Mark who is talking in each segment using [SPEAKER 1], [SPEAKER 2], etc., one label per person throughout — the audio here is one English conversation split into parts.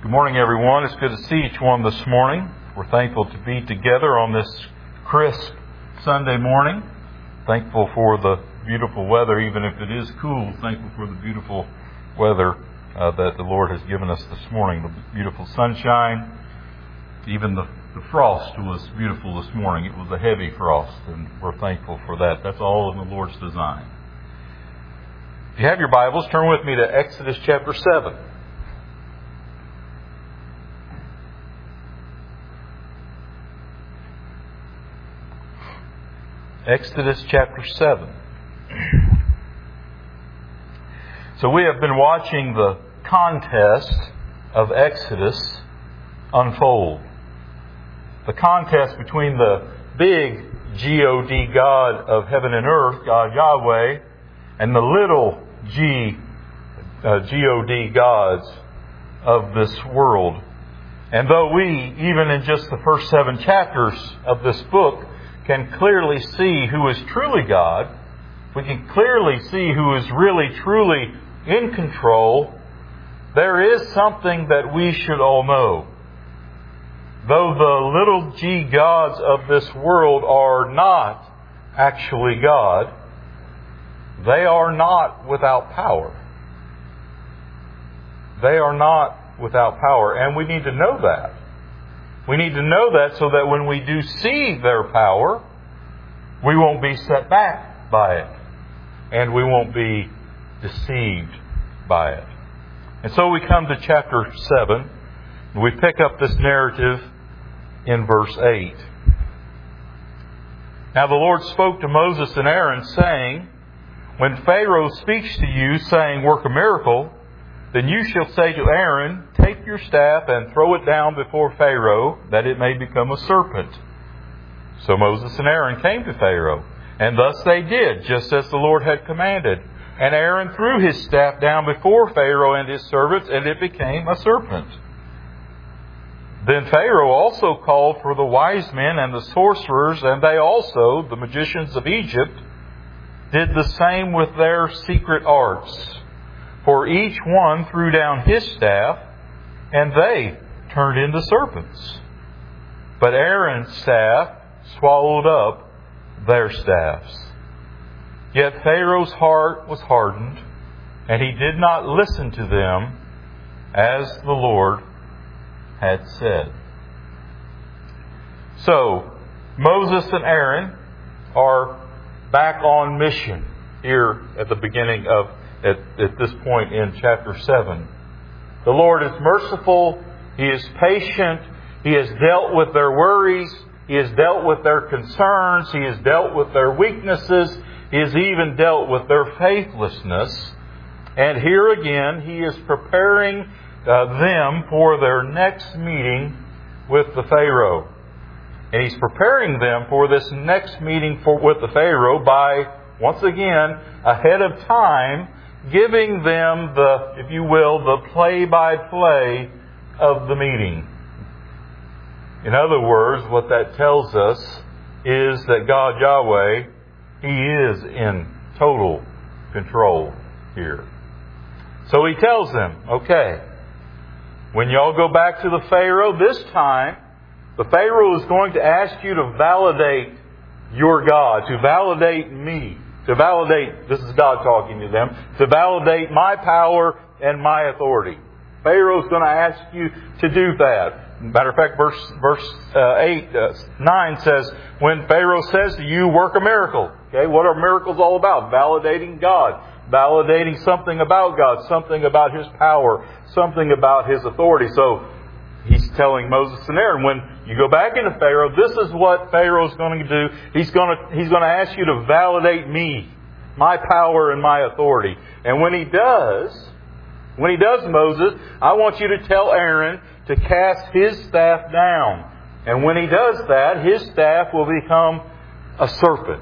[SPEAKER 1] Good morning, everyone. It's good to see each one this morning. We're thankful to be together on this crisp Sunday morning. Thankful for the beautiful weather, even if it is cool. Thankful for the beautiful weather that the Lord has given us this morning. The beautiful sunshine. Even the frost was beautiful this morning. It was a heavy frost, and we're thankful for that. That's all in the Lord's design. If you have your Bibles, turn with me to Exodus chapter 7. Exodus chapter 7. So we have been watching the contest of Exodus unfold. The contest between the big G-O-D God of heaven and earth, God Yahweh, and the little G-O-D gods of this world. And though we, even in just the first 7 chapters of this book, can clearly see who is truly God, we can clearly see who is really, truly in control, there is something that we should all know. Though the little g gods of this world are not actually God, they are not without power. They are not without power, and we need to know that. We need to know that so that when we do see their power, we won't be set back by it. And we won't be deceived by it. And so we come to chapter 7. And we pick up this narrative in verse 8. Now the Lord spoke to Moses and Aaron, saying, When Pharaoh speaks to you, saying, Work a miracle, then you shall say to Aaron, Take your staff and throw it down before Pharaoh, that it may become a serpent. So Moses and Aaron came to Pharaoh, and thus they did, just as the Lord had commanded. And Aaron threw his staff down before Pharaoh and his servants, and it became a serpent. Then Pharaoh also called for the wise men and the sorcerers, and they also, the magicians of Egypt, did the same with their secret arts. For each one threw down his staff, and they turned into serpents. But Aaron's staff swallowed up their staffs. Yet Pharaoh's heart was hardened, and he did not listen to them as the Lord had said. So, Moses and Aaron are back on mission here at the beginning of, at this point in chapter 7. The Lord is merciful. He is patient. He has dealt with their worries. He has dealt with their concerns. He has dealt with their weaknesses. He has even dealt with their faithlessness. And here again, He is preparing them for their next meeting with the Pharaoh. And He's preparing them for this next meeting with the Pharaoh by, once again, ahead of time, giving them the, if you will, the play-by-play of the meeting. In other words, what that tells us is that God Yahweh, He is in total control here. So He tells them, okay, when y'all go back to the Pharaoh, this time, the Pharaoh is going to ask you to validate your God, to validate me, to validate, this is God talking to them, to validate my power and my authority. Pharaoh's going to ask you to do that. Matter of fact, verse 9 says, when Pharaoh says to you, work a miracle. Okay, what are miracles all about? Validating God. Validating something about God. Something about His power. Something about His authority. So, He's telling Moses and Aaron, when you go back into Pharaoh, this is what Pharaoh's going to do. He's going to ask you to validate me, my power and my authority. And when He does, Moses, I want you to tell Aaron to cast his staff down. And when he does that, his staff will become a serpent.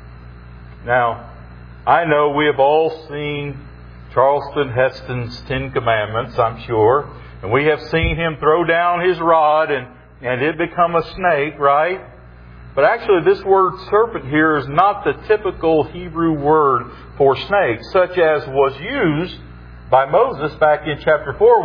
[SPEAKER 1] Now, I know we have all seen Charleston Heston's 10 Commandments, I'm sure. And we have seen him throw down his rod and it become a snake, right? But actually this word serpent here is not the typical Hebrew word for snake, such as was used by Moses back in chapter 4 when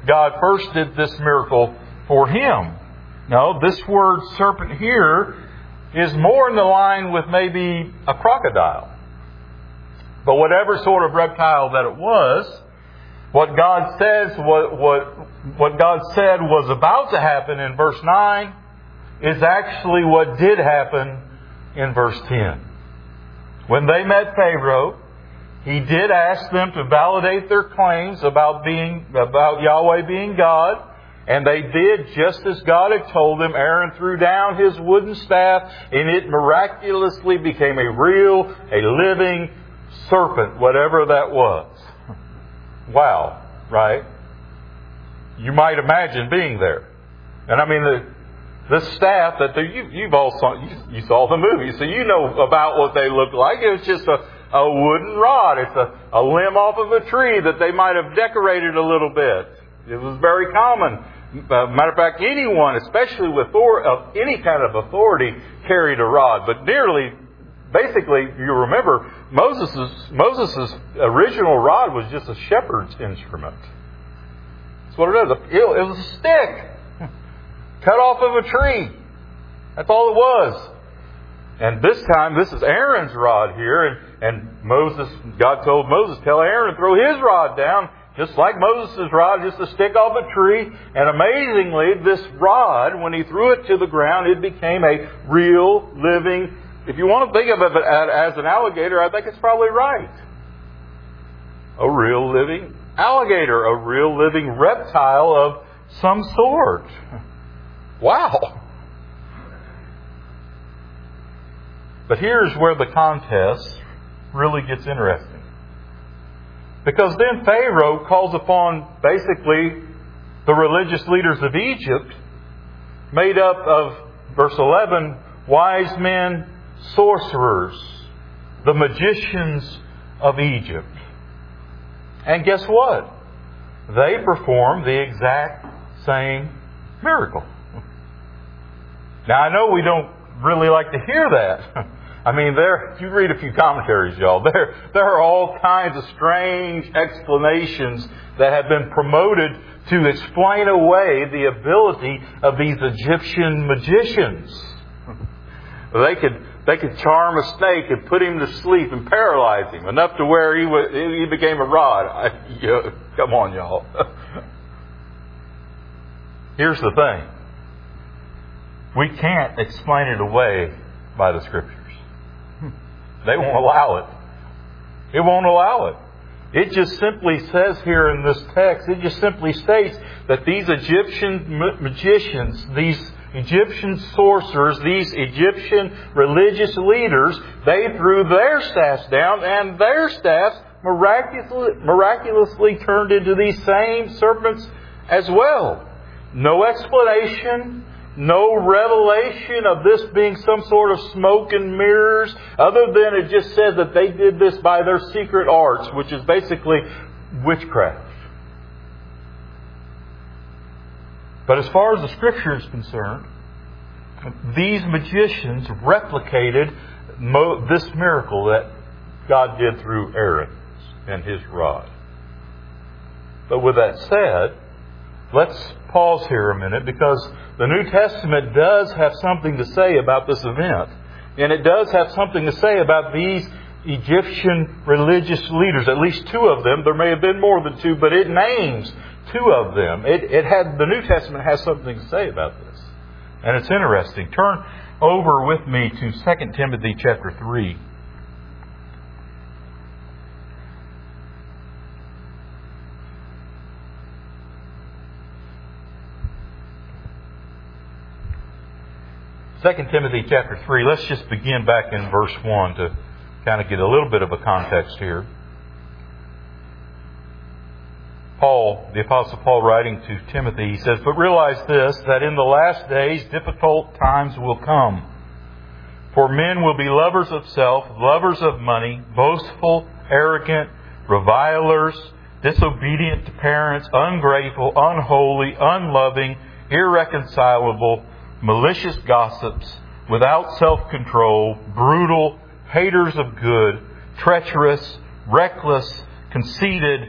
[SPEAKER 1] God first did this miracle for him. No, this word serpent here is more in the line with maybe a crocodile. But whatever sort of reptile that it was, what God says, what God said was about to happen in verse 9 is actually what did happen in verse 10. When they met Pharaoh, he did ask them to validate their claims about Yahweh being God. And they did just as God had told them. Aaron threw down his wooden staff, and it miraculously became a living serpent, whatever that was. Wow, right? You might imagine being there. And I mean, this staff that you've all saw, you saw the movie, so you know about what they look like. It was just a wooden rod. It's a limb off of a tree that they might have decorated a little bit. It was very common. Matter of fact, anyone, especially with any kind of authority, carried a rod. But basically, you remember, Moses' original rod was just a shepherd's instrument. That's what it is. It was a stick cut off of a tree. That's all it was. And this time, this is Aaron's rod here, and God told Moses, tell Aaron to throw his rod down, just like Moses' rod, just a stick off a tree. And amazingly, this rod, when he threw it to the ground, it became a real, living, if you want to think of it as an alligator, I think it's probably right. A real living alligator, a real living reptile of some sort. Wow! But here's where the contest really gets interesting. Because then Pharaoh calls upon basically the religious leaders of Egypt, made up of, verse 11, wise men, sorcerers, the magicians of Egypt. And guess what? They perform the exact same miracle. Now I know we don't really like to hear that. I mean, if you read a few commentaries, y'all, there are all kinds of strange explanations that have been promoted to explain away the ability of these Egyptian magicians. They could charm a snake and put him to sleep and paralyze him enough to where he became a rod. Come on, y'all. Here's the thing. We can't explain it away by the Scriptures. They won't allow it. It won't allow it. It just simply says here in this text, it just simply states that these Egyptian magicians, these Egyptian sorcerers, these Egyptian religious leaders, they threw their staffs down, and their staffs miraculously turned into these same serpents as well. No explanation, no revelation of this being some sort of smoke and mirrors, other than it just says that they did this by their secret arts, which is basically witchcraft. But as far as the Scripture is concerned, these magicians replicated this miracle that God did through Aaron and his rod. But with that said, let's pause here a minute, because the New Testament does have something to say about this event. And it does have something to say about these Egyptian religious leaders, at least two of them. There may have been more than two, but it names two of them. The New Testament has something to say about this. And it's interesting. Turn over with me to 2 Timothy chapter 3. Second Timothy chapter 3, let's just begin back in verse 1 to kind of get a little bit of a context here. The Apostle Paul writing to Timothy, he says, "But realize this, that in the last days difficult times will come. For men will be lovers of self, lovers of money, boastful, arrogant, revilers, disobedient to parents, ungrateful, unholy, unloving, irreconcilable, malicious gossips, without self-control, brutal, haters of good, treacherous, reckless, conceited,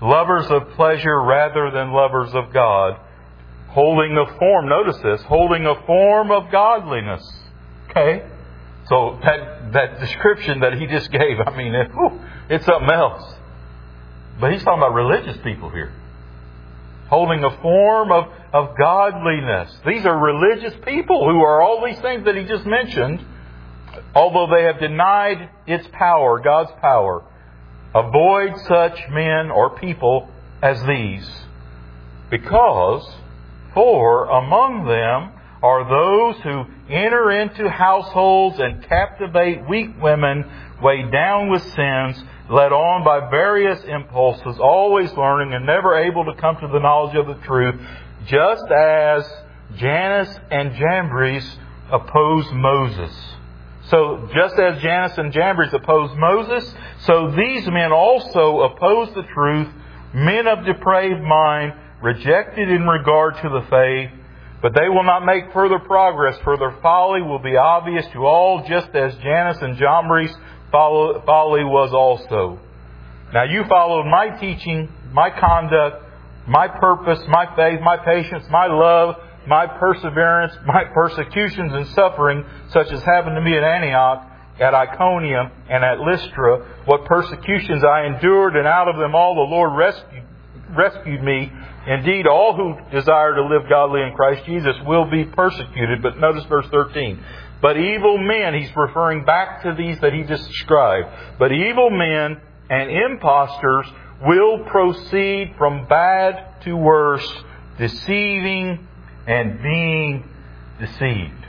[SPEAKER 1] lovers of pleasure rather than lovers of God, holding a form, notice this, holding a form of godliness. Okay? So that description that he just gave, I mean, it's something else. But he's talking about religious people here. Holding a form of godliness. These are religious people who are all these things that he just mentioned, although they have denied its power, God's power. Avoid such men or people as these, because for among them are those who enter into households and captivate weak women, weighed down with sins, led on by various impulses, always learning and never able to come to the knowledge of the truth, just as Jannes and Jambres opposed Moses. So just as Jannes and Jambres opposed Moses, so these men also oppose the truth, men of depraved mind, rejected in regard to the faith, but they will not make further progress, for their folly will be obvious to all, just as Jannes and Jambres' folly was also. Now you followed my teaching, my conduct, my purpose, my faith, my patience, my love, my perseverance, my persecutions and suffering, such as happened to me at Antioch, at Iconium, and at Lystra, what persecutions I endured, and out of them all the Lord rescued me. Indeed, all who desire to live godly in Christ Jesus will be persecuted. But notice verse 13. But evil men, he's referring back to these that he just described. But evil men and impostors will proceed from bad to worse, deceiving and being deceived.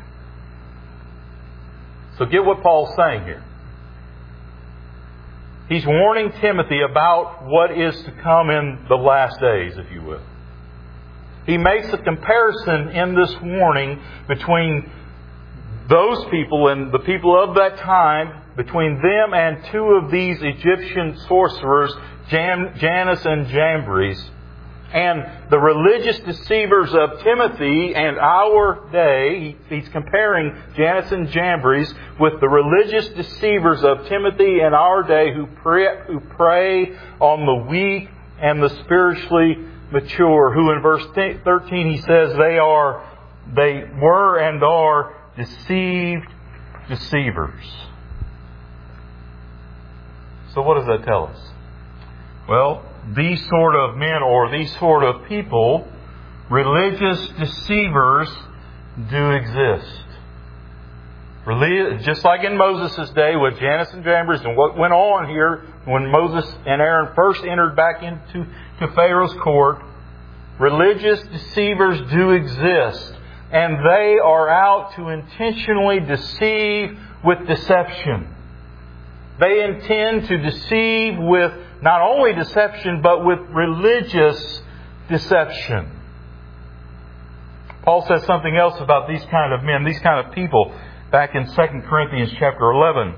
[SPEAKER 1] So get what Paul's saying here. He's warning Timothy about what is to come in the last days, if you will. He makes a comparison in this warning between those people and the people of that time, between them and two of these Egyptian sorcerers, Jannes and Jambres, and the religious deceivers of Timothy and our day. He's comparing Jannes and Jambres with the religious deceivers of Timothy and our day who prey on the weak and the spiritually mature, who in verse 13 he says they were and are deceived deceivers. So what does that tell us? Well, these sort of men or these sort of people, religious deceivers, do exist. Just like in Moses' day with Jannes and Jambres, and what went on here when Moses and Aaron first entered back into Pharaoh's court, religious deceivers do exist. And they are out to intentionally deceive with deception. They intend to deceive with not only deception, but with religious deception. Paul says something else about these kind of men, these kind of people, back in 2 Corinthians chapter 11.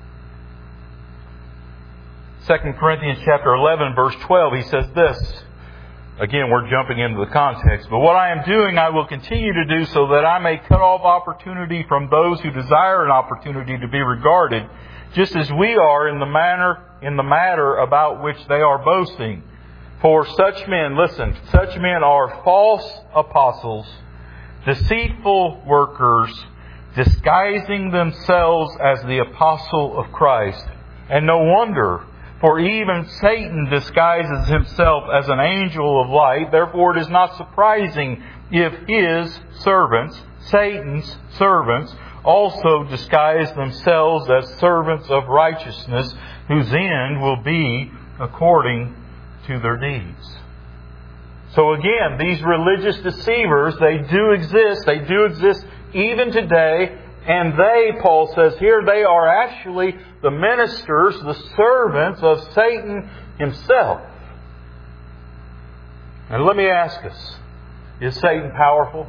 [SPEAKER 1] 2 Corinthians chapter 11, verse 12, he says this. Again, we're jumping into the context. But what I am doing, I will continue to do, so that I may cut off opportunity from those who desire an opportunity to be regarded, just as we are in the matter about which they are boasting. For such men, listen, such men are false apostles, deceitful workers, disguising themselves as the apostle of Christ. And no wonder, for even Satan disguises himself as an angel of light. Therefore it is not surprising if his servants, Satan's servants, also disguise themselves as servants of righteousness, whose end will be according to their deeds. So again, these religious deceivers, they do exist. They do exist even today. And they, Paul says here, they are actually the ministers, the servants of Satan himself. And let me ask us, is Satan powerful?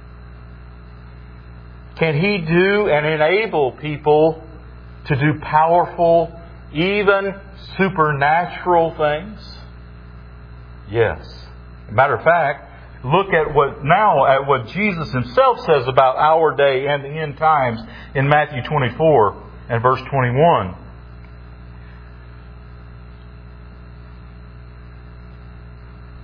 [SPEAKER 1] Can he do and enable people to do powerful, even supernatural things? Yes. As a matter of fact, look at what Jesus himself says about our day and the end times in Matthew 24 and verse 21.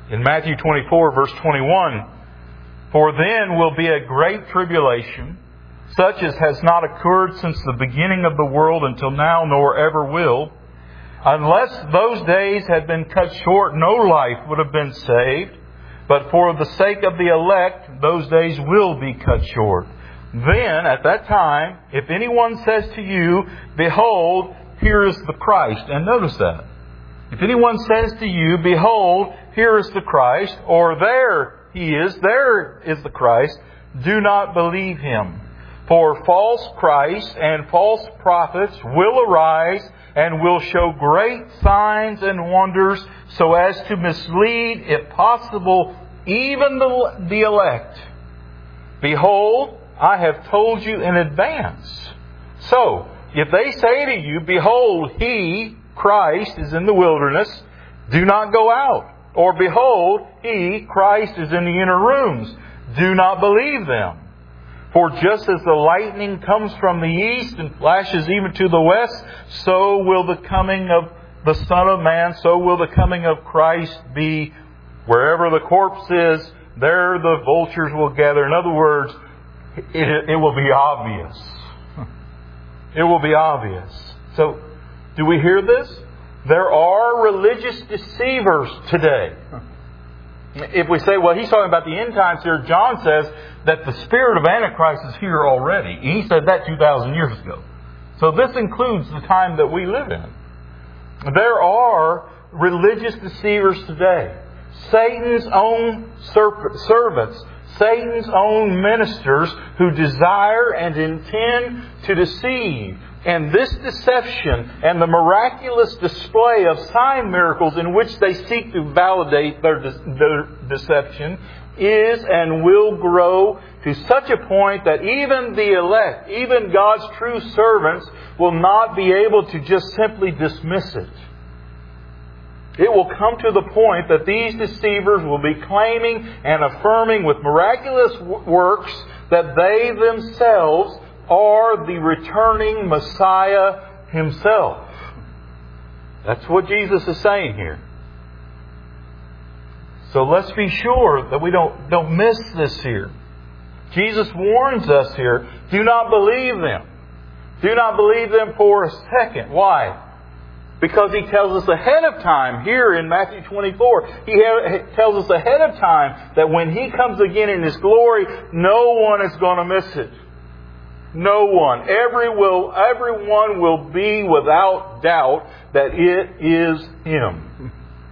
[SPEAKER 1] In Matthew 24, verse 21, "For then will be a great tribulation, such as has not occurred since the beginning of the world until now, nor ever will. Unless those days had been cut short, no life would have been saved. But for the sake of the elect, those days will be cut short. Then, at that time, if anyone says to you, 'Behold, here is the Christ.'" And notice that. If anyone says to you, "Behold, here is the Christ," or "There he is, there is the Christ," do not believe him. For false Christs and false prophets will arise and will show great signs and wonders, so as to mislead, if possible, even the elect. Behold, I have told you in advance. So, if they say to you, "Behold, he," Christ, "is in the wilderness," do not go out. Or, "Behold, he," Christ, "is in the inner rooms," do not believe them. For just as the lightning comes from the east and flashes even to the west, so will the coming of the Son of Man, so will the coming of Christ be. Wherever the corpse is, there the vultures will gather. In other words, it will be obvious. It will be obvious. So, do we hear this? There are religious deceivers today. If we say, well, he's talking about the end times here, John says that the spirit of Antichrist is here already. He said that 2,000 years ago. So this includes the time that we live in. There are religious deceivers today. Satan's own servants, Satan's own ministers who desire and intend to deceive. And this deception and the miraculous display of sign miracles in which they seek to validate their deception is and will grow to such a point that even the elect, even God's true servants, will not be able to just simply dismiss it. It will come to the point that these deceivers will be claiming and affirming with miraculous works that they themselves are the returning Messiah Himself. That's what Jesus is saying here. So let's be sure that we don't miss this here. Jesus warns us here, do not believe them. Do not believe them for a second. Why? Because He tells us ahead of time, here in Matthew 24, He tells us ahead of time that when He comes again in His glory, no one is going to miss it. No one. Everyone will be without doubt that it is Him.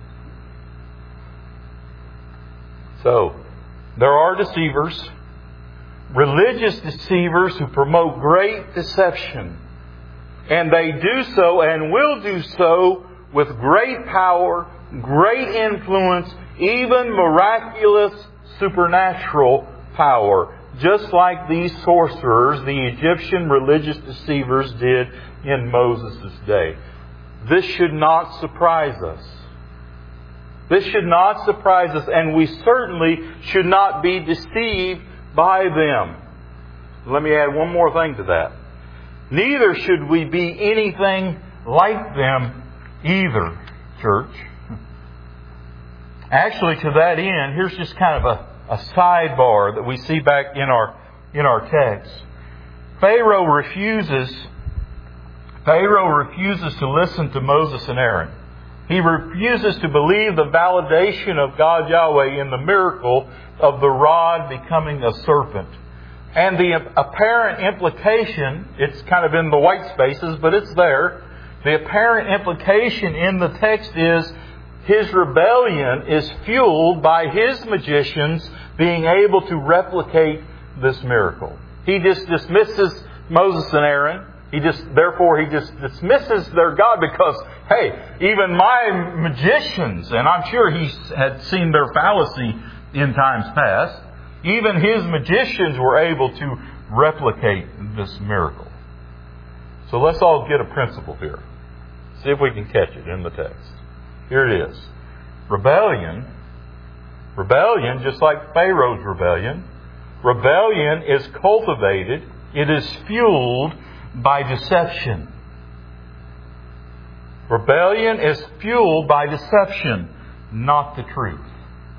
[SPEAKER 1] So, there are deceivers, religious deceivers who promote great deception. And they do so and will do so with great power, great influence, even miraculous supernatural power. Just like these sorcerers, the Egyptian religious deceivers, did in Moses' day. This should not surprise us. This should not surprise us, and we certainly should not be deceived by them. Let me add one more thing to that. Neither should we be anything like them either, church. Actually, to that end, here's just kind of a sidebar that we see back in our text. Pharaoh refuses to listen to Moses and Aaron. He refuses to believe the validation of God Yahweh in the miracle of the rod becoming a serpent. And the apparent implication, it's kind of in the white spaces, but it's there. The apparent implication in the text is his rebellion is fueled by his magicians being able to replicate this miracle. He just dismisses Moses and Aaron. Therefore he just dismisses their God because, hey, even my magicians, and I'm sure he had seen their fallacy in times past, even his magicians were able to replicate this miracle. So let's all get a principle here. See if we can catch it in the text. Here it is. Rebellion, just like Pharaoh's rebellion is cultivated, it is fueled by deception. Rebellion is fueled by deception, not the truth.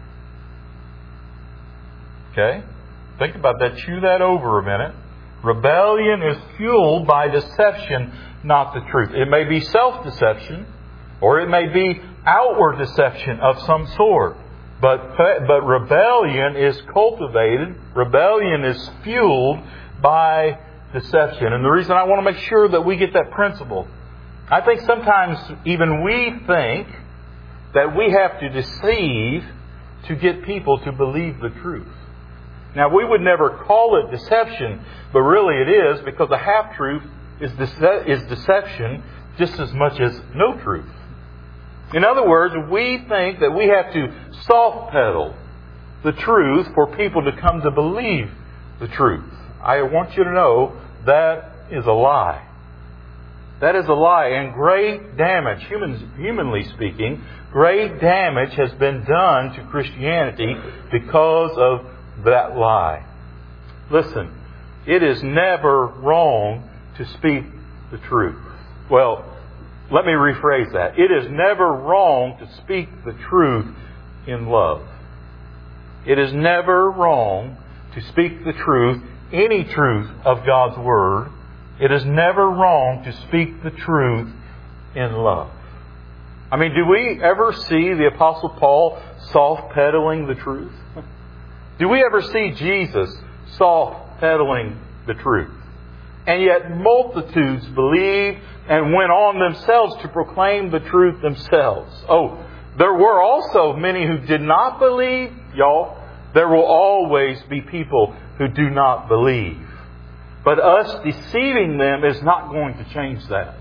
[SPEAKER 1] Okay? Think about that. Chew that over a minute. Rebellion is fueled by deception, not the truth. It may be self-deception, or it may be outward deception of some sort. But rebellion is cultivated, rebellion is fueled by deception. And the reason I want to make sure that we get that principle, I think sometimes even we think that we have to deceive to get people to believe the truth. Now, we would never call it deception, but really it is, because a half-truth is deception just as much as no truth. In other words, we think that we have to soft-pedal the truth for people to come to believe the truth. I want you to know that is a lie. That is a lie, and great damage, humanly speaking, great damage has been done to Christianity because of that lie. Listen, it is never wrong to speak the truth. Well, let me rephrase that. It is never wrong to speak the truth in love. It is never wrong to speak the truth, any truth of God's Word. It is never wrong to speak the truth in love. I mean, do we ever see the Apostle Paul soft-pedaling the truth? Do we ever see Jesus soft-pedaling the truth? And yet multitudes believed and went on themselves to proclaim the truth themselves. Oh, there were also many who did not believe. Y'all, there will always be people who do not believe. But us deceiving them is not going to change that.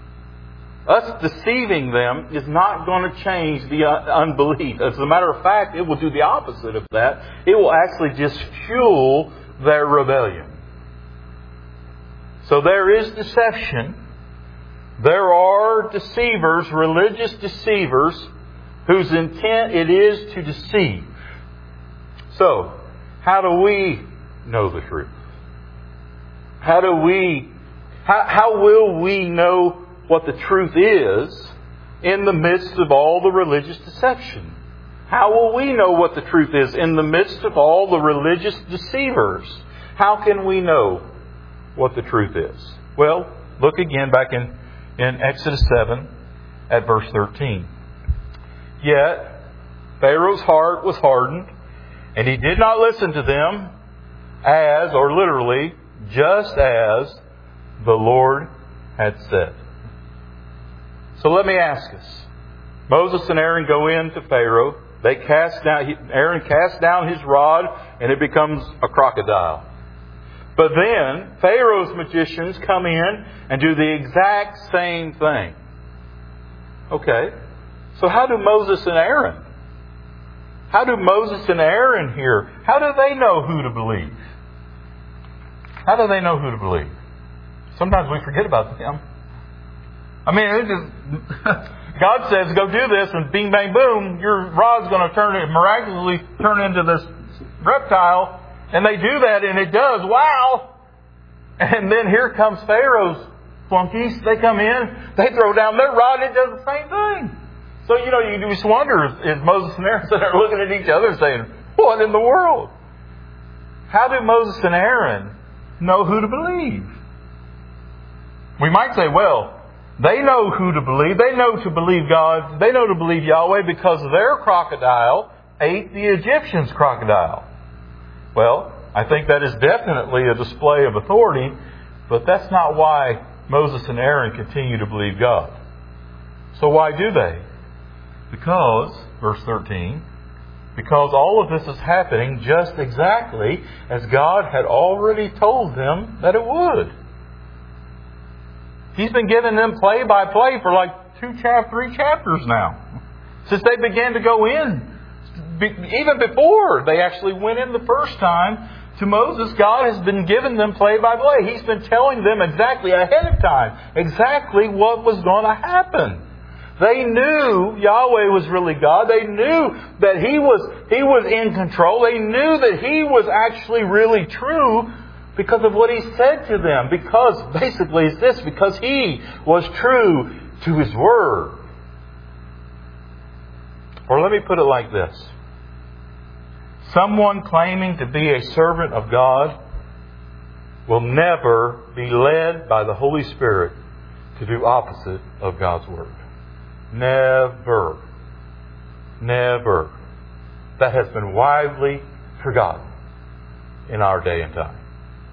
[SPEAKER 1] Us deceiving them is not going to change the unbelief. As a matter of fact, it will do the opposite of that. It will actually just fuel their rebellion. So there is deception. There are deceivers, religious deceivers, whose intent it is to deceive. So, how do we know the truth? How will we know what the truth is in the midst of all the religious deception? How will we know what the truth is in the midst of all the religious deceivers? How can we know what the truth is? Well, look again back in Exodus 7 at verse 13. Yet Pharaoh's heart was hardened, and he did not listen to them as, or literally, just as the Lord had said. So let me ask us. Moses and Aaron go in to Pharaoh. Aaron casts down his rod, and it becomes a crocodile. But then Pharaoh's magicians come in and do the exact same thing. Okay, so how do Moses and Aaron here, how do they know who to believe? How do they know who to believe? Sometimes we forget about them. I mean, God says, go do this, and bing, bang, boom, your rod's going to miraculously turn into this reptile. And they do that, and it does. Wow! And then here comes Pharaoh's flunkies. They come in, they throw down their rod, and it does the same thing. So, you just wonder, is Moses and Aaron sitting there looking at each other saying, what in the world? How do Moses and Aaron know who to believe? We might say, well, they know who to believe. They know to believe God. They know to believe Yahweh because their crocodile ate the Egyptians' crocodile. Well, I think that is definitely a display of authority, but that's not why Moses and Aaron continue to believe God. So why do they? Because, verse 13, because all of this is happening just exactly as God had already told them that it would. He's been giving them play-by-play for like 3 chapters now. Since they began to go in. Even before they actually went in the first time to Moses, God has been giving them play-by-play. He's been telling them exactly ahead of time, exactly what was going to happen. They knew Yahweh was really God. They knew that He was in control. They knew that He was actually really true because of what He said to them. Because, basically, it's this, because He was true to His Word. Or let me put it like this. Someone claiming to be a servant of God will never be led by the Holy Spirit to do opposite of God's Word. Never. Never. That has been widely forgotten in our day and time.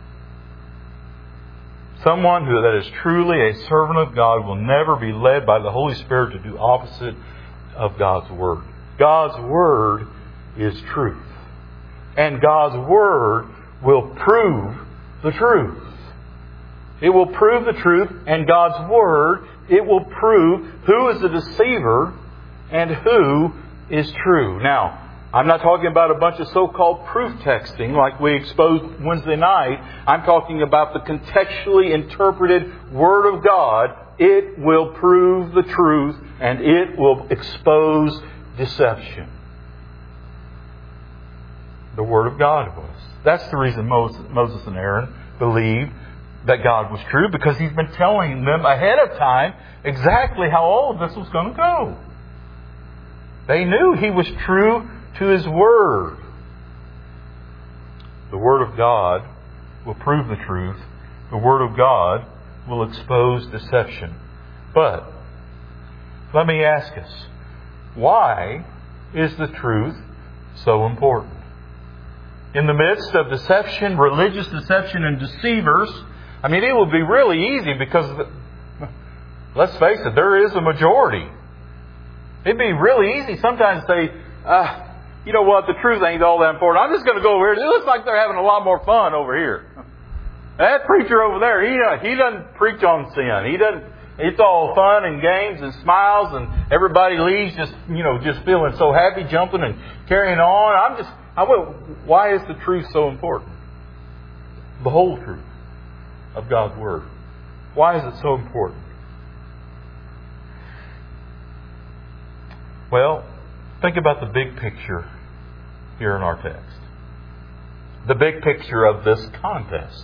[SPEAKER 1] Someone that is truly a servant of God will never be led by the Holy Spirit to do opposite of God's Word. God's Word is truth. And God's Word will prove the truth. It will prove the truth, and God's Word, it will prove who is the deceiver and who is true. Now, I'm not talking about a bunch of so-called proof texting like we exposed Wednesday night. I'm talking about the contextually interpreted Word of God. It will prove the truth, and it will expose deception. The Word of God was. That's the reason Moses and Aaron believed that God was true, because He's been telling them ahead of time exactly how all of this was going to go. They knew He was true to His Word. The Word of God will prove the truth. The Word of God will expose deception. But let me ask us, why is the truth so important? In the midst of deception, religious deception and deceivers, it would be really easy because, let's face it, there is a majority. It'd be really easy sometimes to say, you know what, the truth ain't all that important. I'm just going to go over here. It looks like they're having a lot more fun over here. That preacher over there, he doesn't preach on sin. It's all fun and games and smiles, and everybody leaves just feeling so happy, jumping and carrying on. Why is the truth so important? The whole truth of God's Word. Why is it so important? Well, think about the big picture here in our text. The big picture of this contest.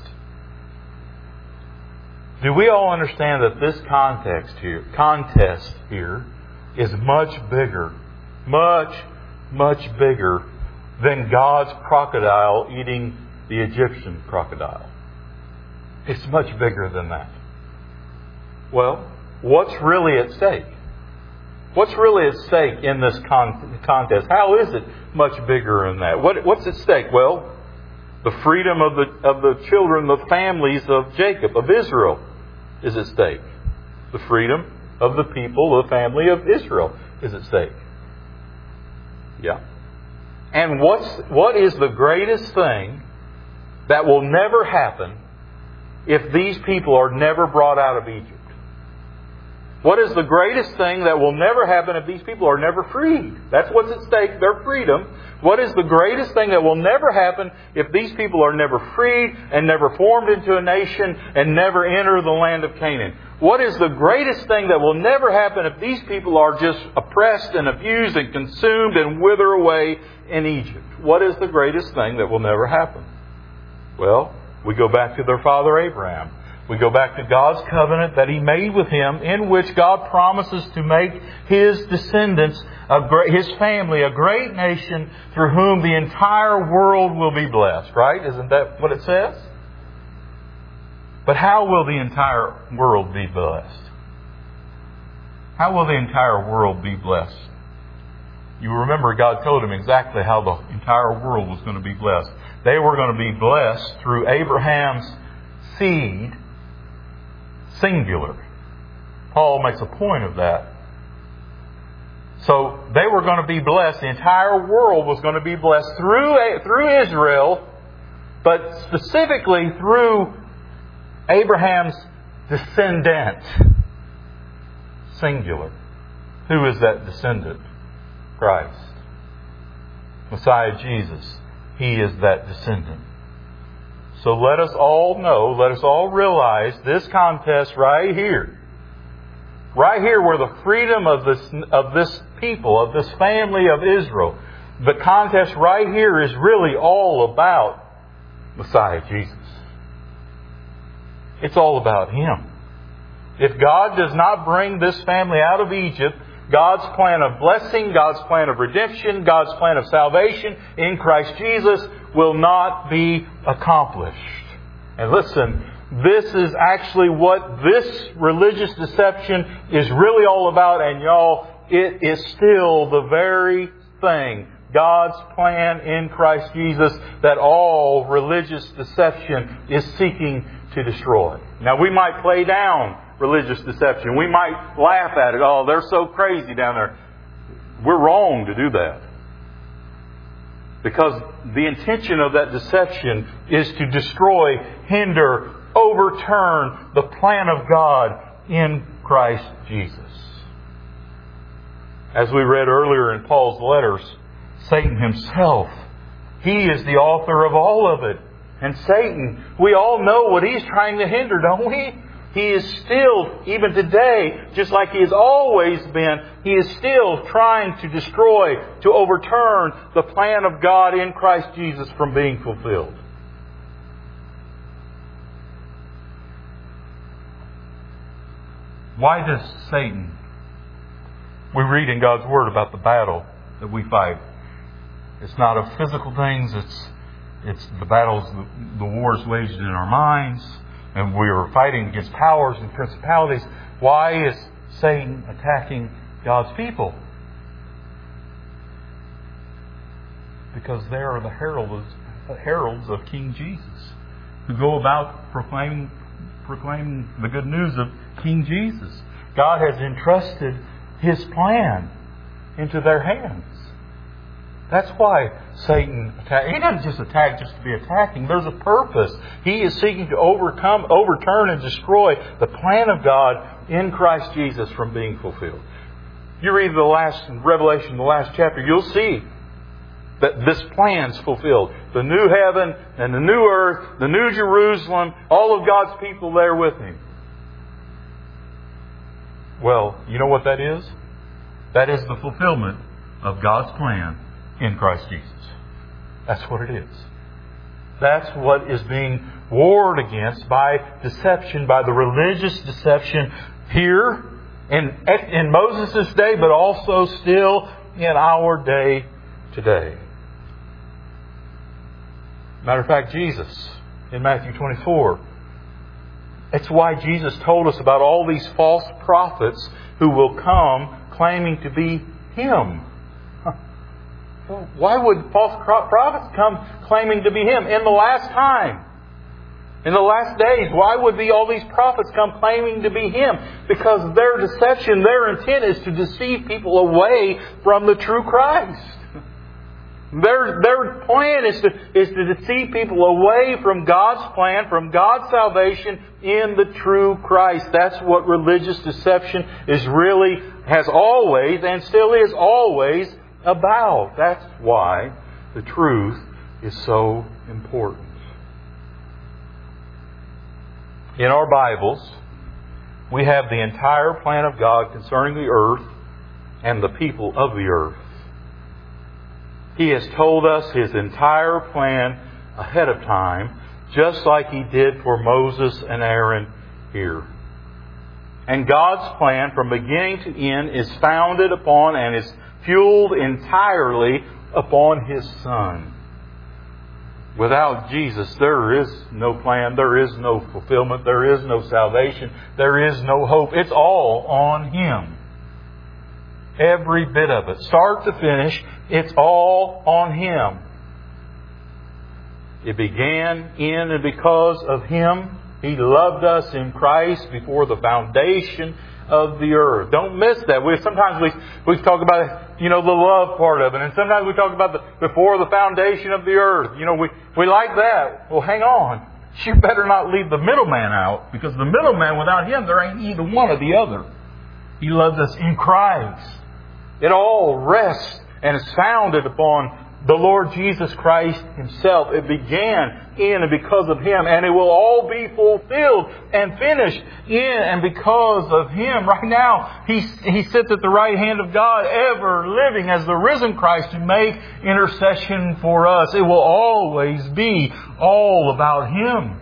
[SPEAKER 1] Do we all understand that this contest here is much bigger, much bigger than God's crocodile eating the Egyptian crocodile? It's much bigger than that. Well, what's really at stake? What's really at stake in this contest? How is it much bigger than that? What's at stake? Well, the freedom of the children, the families of Jacob, of Israel, is at stake. The freedom of the people, the family of Israel, is at stake. Yeah. And what is the greatest thing that will never happen if these people are never brought out of Egypt? What is the greatest thing that will never happen if these people are never freed? That's what's at stake, their freedom. What is the greatest thing that will never happen if these people are never freed and never formed into a nation and never enter the land of Canaan? What is the greatest thing that will never happen if these people are just oppressed and abused and consumed and wither away in Egypt? What is the greatest thing that will never happen? Well, we go back to their father Abraham. We go back to God's covenant that He made with him, in which God promises to make His descendants, His family, a great nation through whom the entire world will be blessed. Right? Isn't that what it says? But how will the entire world be blessed? How will the entire world be blessed? You remember God told him exactly how the entire world was going to be blessed. They were going to be blessed through Abraham's seed, singular. Paul makes a point of that. So they were going to be blessed. The entire world was going to be blessed through Israel, but specifically through Abraham's descendant, singular. Who is that descendant? Christ. Messiah Jesus. He is that descendant. So let us all know, let us all realize this contest right here where the freedom of this people, of this family of Israel, the contest right here is really all about Messiah Jesus. It's all about Him. If God does not bring this family out of Egypt, God's plan of blessing, God's plan of redemption, God's plan of salvation in Christ Jesus will not be accomplished. And listen, this is actually what this religious deception is really all about. And y'all, it is still the very thing, God's plan in Christ Jesus, that all religious deception is seeking to destroy. Now, we might play down religious deception. We might laugh at it. Oh, they're so crazy down there. We're wrong to do that. Because the intention of that deception is to destroy, hinder, overturn the plan of God in Christ Jesus. As we read earlier in Paul's letters, Satan himself, he is the author of all of it. And Satan, we all know what he's trying to hinder, don't we? He is still, even today, just like he has always been, he is still trying to destroy, to overturn the plan of God in Christ Jesus from being fulfilled. Why does Satan? We read in God's Word about the battle that we fight. It's not of physical things. It's the battles, the wars waged in our minds. And we are fighting against powers and principalities. Why is Satan attacking God's people? Because they are the heralds of King Jesus, who go about proclaiming the good news of King Jesus. God has entrusted His plan into their hands. That's why Satan attacks. He doesn't just attack just to be attacking. There's a purpose. He is seeking to overturn and destroy the plan of God in Christ Jesus from being fulfilled. You read the last Revelation, the last chapter, you'll see that this plan's fulfilled. The new heaven and the new earth, the new Jerusalem, all of God's people there with Him. Well, you know what that is? That is the fulfillment of God's plan in Christ Jesus. That's what it is. That's what is being warred against by deception, by the religious deception here in Moses' day, but also still in our day today. Matter of fact, Jesus, in Matthew 24, it's why Jesus told us about all these false prophets who will come claiming to be Him. Why would false prophets come claiming to be Him in the last time? In the last days, why would all these prophets come claiming to be Him? Because their deception, their intent is to deceive people away from the true Christ. Their plan is to deceive people away from God's plan, from God's salvation in the true Christ. That's what religious deception has always and still is always about. That's why the truth is so important. In our Bibles, we have the entire plan of God concerning the earth and the people of the earth. He has told us His entire plan ahead of time, just like He did for Moses and Aaron here. And God's plan from beginning to end is founded upon and is fueled entirely upon His Son. Without Jesus, there is no plan, there is no fulfillment, there is no salvation, there is no hope. It's all on Him. Every bit of it, start to finish, it's all on Him. It began in and because of Him. He loved us in Christ before the foundation of the earth. Don't miss that. Sometimes we talk about the love part of it, and sometimes we talk about before the foundation of the earth. We like that. Well, hang on. You better not leave the middleman out, because the middleman, without Him, there ain't either one or the other. He loved us in Christ. It all rests and is founded upon the Lord Jesus Christ Himself. It began in and because of Him, and it will all be fulfilled and finished in and because of Him. Right now, He sits at the right hand of God, ever living as the risen Christ to make intercession for us. It will always be all about Him.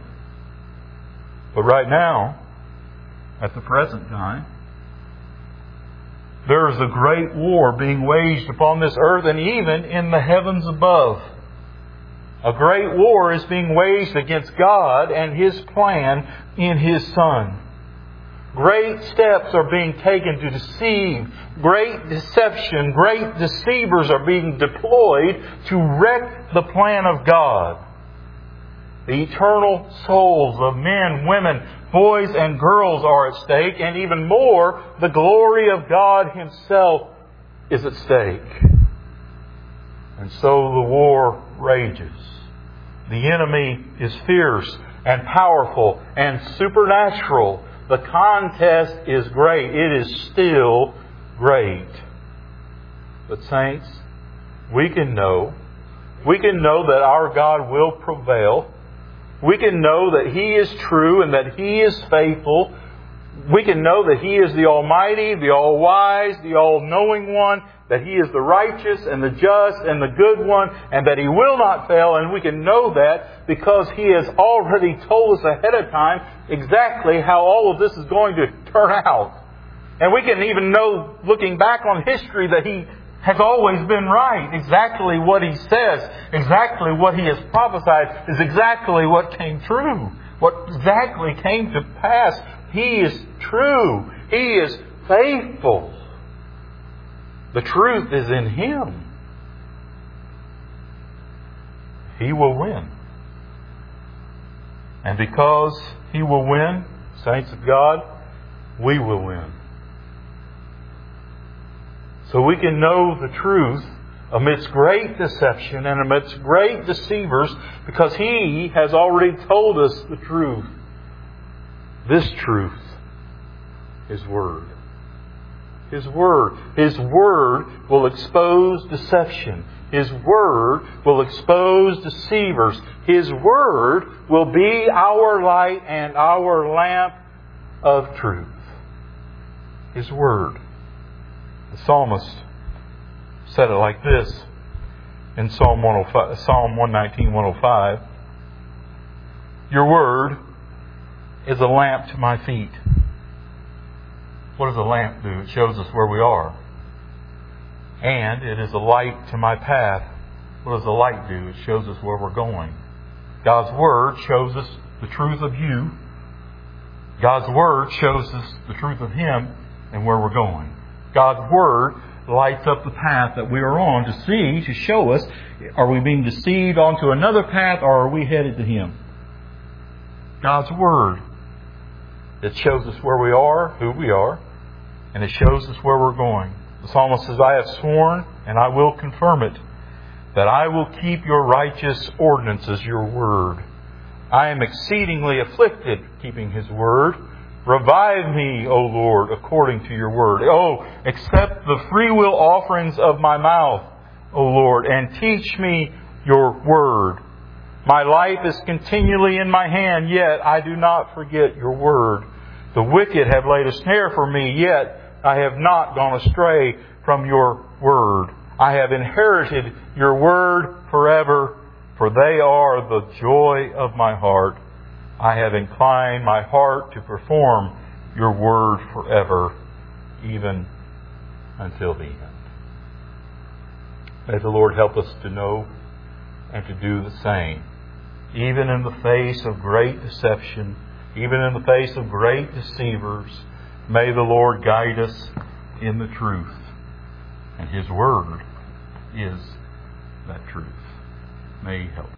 [SPEAKER 1] But right now, at the present time, There is a great war being waged upon this earth and even in the heavens above. A great war is being waged against God and His plan in His Son. Great steps are being taken to deceive. Great deception, great deceivers are being deployed to wreck the plan of God. The eternal souls of men, women, boys and girls are at stake, and even more, the glory of God Himself is at stake. And so the war rages. The enemy is fierce and powerful and supernatural. The contest is great. It is still great. But saints, we can know that our God will prevail. We can know that He is true and that He is faithful. We can know that He is the Almighty, the All-Wise, the All-Knowing One, that He is the righteous and the just and the good one, and that He will not fail. And we can know that because He has already told us ahead of time exactly how all of this is going to turn out. And we can even know, looking back on history, that He has always been right. Exactly what He says, exactly what He has prophesied is exactly what came true. What exactly came to pass. He is true. He is faithful. The truth is in Him. He will win. And because He will win, saints of God, we will win. So we can know the truth amidst great deception and amidst great deceivers because He has already told us the truth. This truth, His Word. His Word. His Word will expose deception. His Word will expose deceivers. His Word will be our light and our lamp of truth. His Word. The psalmist said it like this in Psalm 119, 105. Your Word is a lamp to my feet. What does a lamp do? It shows us where we are. And it is a light to my path. What does the light do? It shows us where we're going. God's Word shows us the truth of you. God's Word shows us the truth of Him and where we're going. God's Word lights up the path that we are on to see, to show us, are we being deceived onto another path or are we headed to Him? God's Word. It shows us where we are, who we are, and it shows us where we're going. The psalmist says, I have sworn, and I will confirm it, that I will keep your righteous ordinances, your word. I am exceedingly afflicted, keeping His word. Revive me, O Lord, according to your word. Oh, accept the freewill offerings of my mouth, O Lord, and teach me your word. My life is continually in my hand, yet I do not forget your word. The wicked have laid a snare for me, yet I have not gone astray from your word. I have inherited your word forever, for they are the joy of my heart. I have inclined my heart to perform your word forever, even until the end. May the Lord help us to know and to do the same. Even in the face of great deception, even in the face of great deceivers, may the Lord guide us in the truth. And His Word is that truth. May He help.